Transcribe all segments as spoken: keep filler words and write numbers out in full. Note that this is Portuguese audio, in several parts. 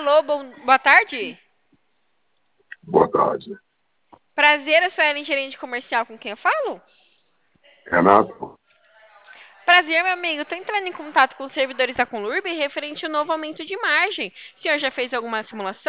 Alô, bom, boa tarde. Boa tarde. Prazer, eu sou a Ellen, gerente comercial, com quem eu falo? Renato? Prazer, meu amigo. Estou entrando em contato com os servidores da Conlurb referente ao novo aumento de margem. O senhor já fez alguma simulação?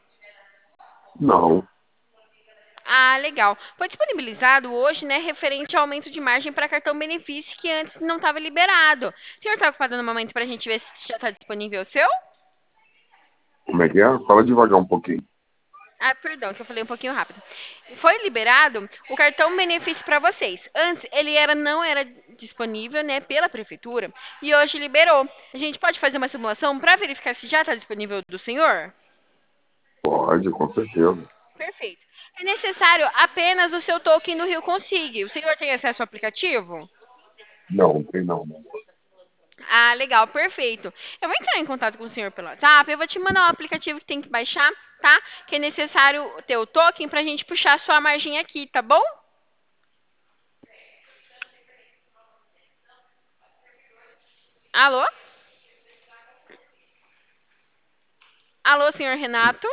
Não. Ah, legal. Foi disponibilizado hoje, né, referente ao aumento de margem para cartão benefício que antes não estava liberado. O senhor está ocupado no momento para a gente ver se já está disponível o seu? Como é que é? Fala devagar um pouquinho. Ah, perdão, que eu falei um pouquinho rápido. Foi liberado o cartão benefício para vocês. Antes ele era não era disponível, né, pela prefeitura e hoje liberou. A gente pode fazer uma simulação para verificar se já está disponível do senhor? Pode, com certeza. Perfeito. É necessário apenas o seu token do Rio Consigue. O senhor tem acesso ao aplicativo? Não, não tem não. Ah, legal, perfeito. Eu vou entrar em contato com o senhor pelo WhatsApp. Eu vou te mandar um aplicativo que tem que baixar, tá? Que é necessário ter o token para a gente puxar a sua margem aqui, tá bom? Alô? Alô, senhor Renato?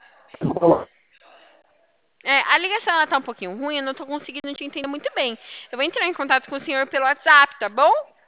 É, a ligação ela tá um pouquinho ruim, eu não tô conseguindo te entender muito bem. Eu vou entrar em contato com o senhor pelo WhatsApp, tá bom?